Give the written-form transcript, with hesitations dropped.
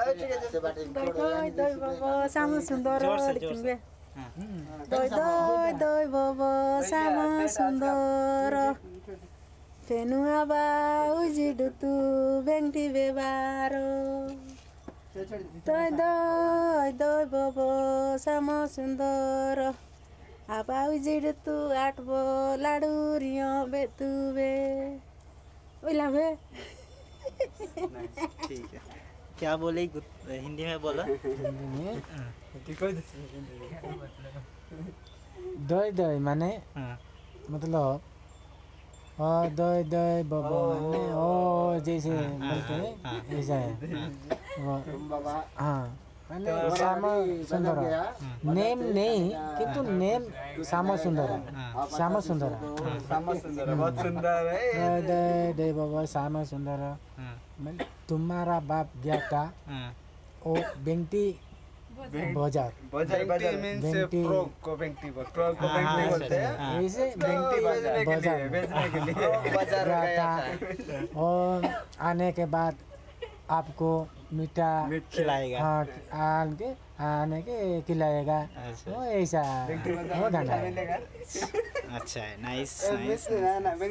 दई दई बाबा सामु सुन्दर तिमीले दई दई दई बाबा सामु सुन्दर फेनुआ बा उजिडुतु बेंगटी बेबारो दई दई दई बाबा सामु सुन्दर आपा उजिडुतु आटबो लाडू रियो बेतुबे ओइला बे ठीक है क्या बोले हिंदी में बोला दई दई माने मतलब दई दई बाबा माने ओ जैसे बोलते हैं ऐसा है हाँ मैंने श्याम सुंदर नेम नहीं किंतु नेम श्याम सुंदर श्याम सुंदर बहुत सुंदर है दई दई बाबा श्याम सुंदर तुम्हारा बाप गया था ओ बेंगटी बाजार बेंगटी मींस प्रो को बेंगटी बोलते हैं ऐसे बेंगटी बाजार बेचने के लिए बाजार गया था और आने के बाद आपको मीठा खिलाएगा हाँ आने के खिलाएगा वो ऐसा वो धंधा है अच्छा है नाइस नाइस